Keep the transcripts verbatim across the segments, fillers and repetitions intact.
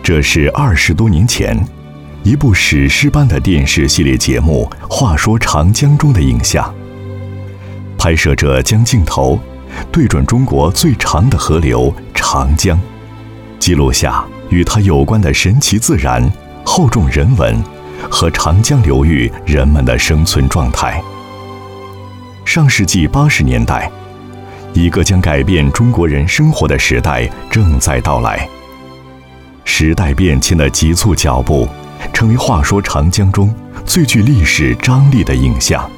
这是二十多年前，一部史诗般的电视系列节目《话说长江》中的影像。拍摄者将镜头对准中国最长的河流长江，记录下与它有关的神奇自然、厚重人文和长江流域人们的生存状态。上世纪八十年代，一个将改变中国人生活的时代正在到来。时代变迁的急促脚步，成为《话说长江》中最具历史张力的影像。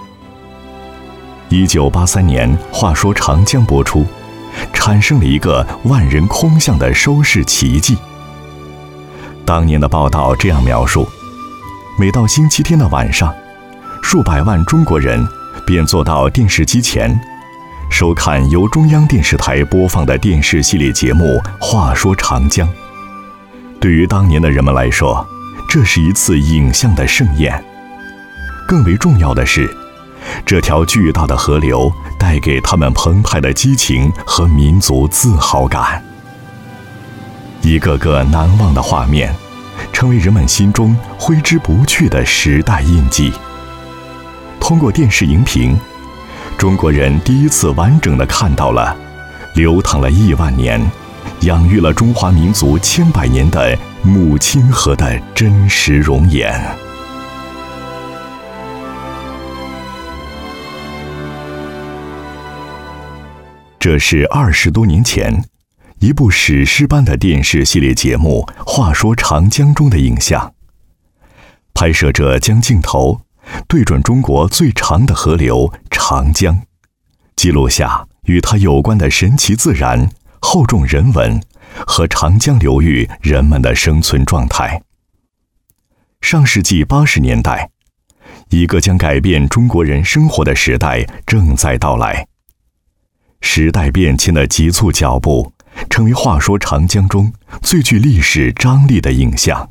一九八三年，《话说长江》播出，产生了一个万人空巷的收视奇迹。当年的报道这样描述：每到星期天的晚上，数百万中国人便坐到电视机前，收看由中央电视台播放的电视系列节目《话说长江》。对于当年的人们来说，这是一次影像的盛宴。更为重要的是，这条巨大的河流带给他们澎湃的激情和民族自豪感。一个个难忘的画面，成为人们心中挥之不去的时代印记。通过电视荧屏，中国人第一次完整地看到了流淌了亿万年、养育了中华民族千百年的母亲河的真实容颜。这是二十多年前，一部史诗般的电视系列节目《话说长江》中的影像。拍摄者将镜头对准中国最长的河流长江，记录下与它有关的神奇自然、厚重人文和长江流域人们的生存状态。上世纪八十年代，一个将改变中国人生活的时代正在到来。时代变迁的急促脚步，成为《话说长江》中最具历史张力的影像。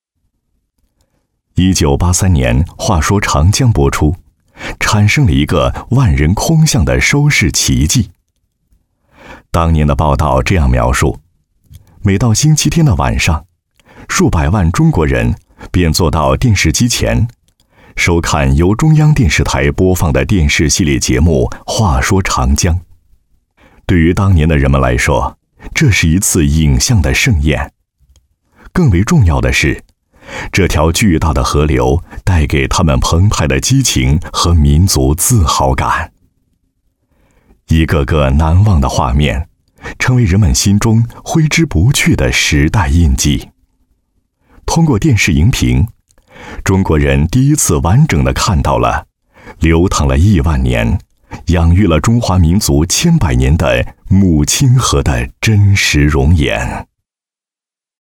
一九八三年，《话说长江》播出，产生了一个万人空巷的收视奇迹。当年的报道这样描述：每到星期天的晚上，数百万中国人便坐到电视机前，收看由中央电视台播放的电视系列节目《话说长江》。对于当年的人们来说，这是一次影像的盛宴。更为重要的是，这条巨大的河流带给他们澎湃的激情和民族自豪感。一个个难忘的画面，成为人们心中挥之不去的时代印记。通过电视荧屏，中国人第一次完整地看到了流淌了亿万年、养育了中华民族千百年的母亲河的真实容颜。